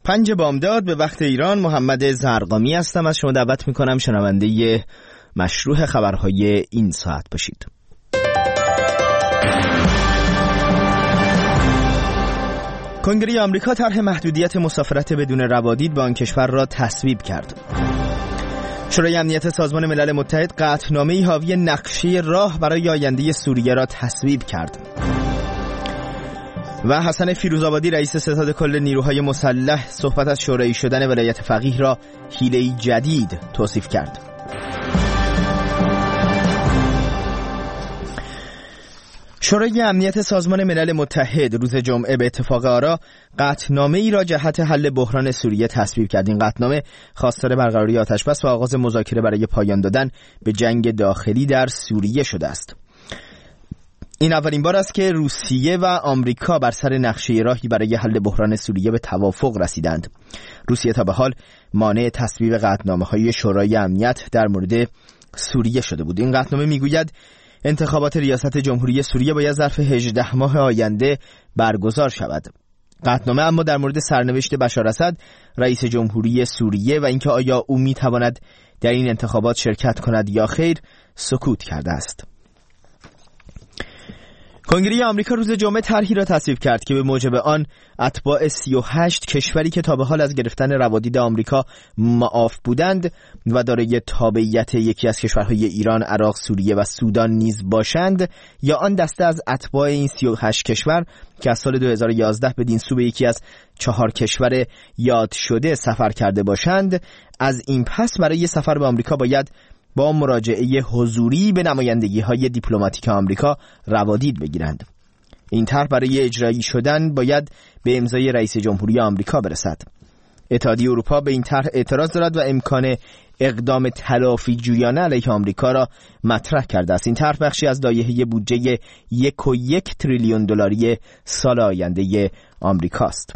5 بامداد به وقت ایران. محمد زرقامی هستم. از شما دعوت میکنم شنونده مشروع خبرهای این ساعت باشید. کنگره آمریکا طرح محدودیت مسافرت بدون روادید با آن کشور را تصویب کرد. شورای امنیت سازمان ملل متحد قطعنامه‌ای حاوی نقشه راه برای آینده سوریه را تصویب کرد. و حسن فیروزآبادی رئیس ستاد کل نیروهای مسلح صحبت از شورایی شدن ولایت فقیه را حیله‌ای جدید توصیف کرد. شورای امنیت سازمان ملل متحد روز جمعه به اتفاق آرا قطعنامه‌ای را جهت حل بحران سوریه تصویب کرد. این قطعنامه خواستار برقراری آتشبس و آغاز مذاکره برای پایان دادن به جنگ داخلی در سوریه شده است. این اولین بار است که روسیه و آمریکا بر سر نقشه راهی برای حل بحران سوریه به توافق رسیدند. روسیه تا به حال مانع تصویب قطعنامه‌های شورای امنیت در مورد سوریه شده بود. این قطعنامه میگوید انتخابات ریاست جمهوری سوریه باید ظرف 18 ماه آینده برگزار شود. قطعنامه اما در مورد سرنوشت بشار اسد رئیس جمهوری سوریه و اینکه آیا او میتواند در این انتخابات شرکت کند یا خیر سکوت کرده است. کنگره آمریکا روز جمعه طرحی را تصویب کرد که به موجب آن اتباع 38 کشوری که تا به حال از گرفتن روادید آمریکا معاف بودند و دارای تابعیت یکی از کشورهای ایران، عراق، سوریه و سودان نیز باشند، یا آن دسته از اتباع این 38 کشور که از سال 2011 بدین سو به یکی از 4 کشور یاد شده سفر کرده باشند، از این پس برای سفر به آمریکا باید با مراجعه حضوری به نمایندگی‌های دیپلماتیک آمریکا روادید بگیرند. این طرح برای اجرایی شدن باید به امضای رئیس جمهوری آمریکا برسد. اتحادیه اروپا به این طرح اعتراض دارد و امکان اقدام تلافی جویانه علیه آمریکا را مطرح کرده است. این طرح بخشی از لایحه بودجه 1.1 تریلیون دلاری سال آینده آمریکاست.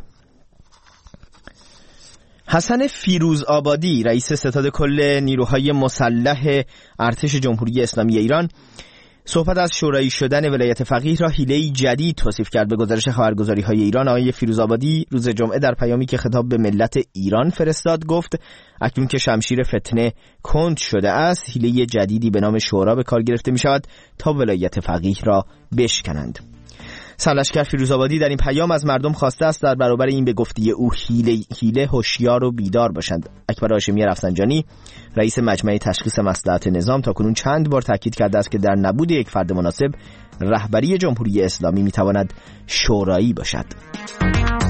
حسن فیروزآبادی رئیس ستاد کل نیروهای مسلح ارتش جمهوری اسلامی ایران صحبت از شورایی شدن ولایت فقیه را حیله‌ای جدید توصیف کرد. به گزارش خبرگزاری‌های ایران، آقای فیروزآبادی روز جمعه در پیامی که خطاب به ملت ایران فرستاد گفت اکنون که شمشیر فتنه کند شده است، حیله جدیدی به نام شورا به کار گرفته می‌شود تا ولایت فقیه را بشکنند. سرلشکر فیروزآبادی در این پیام از مردم خواسته است در برابر این به گفته او حیله هوشیار و بیدار باشند. اکبر هاشمی رفسنجانی رئیس مجمع تشخیص مصلحت نظام تاکنون چند بار تاکید کرده است که در نبود یک فرد مناسب رهبری جمهوری اسلامی میتواند شورایی باشد.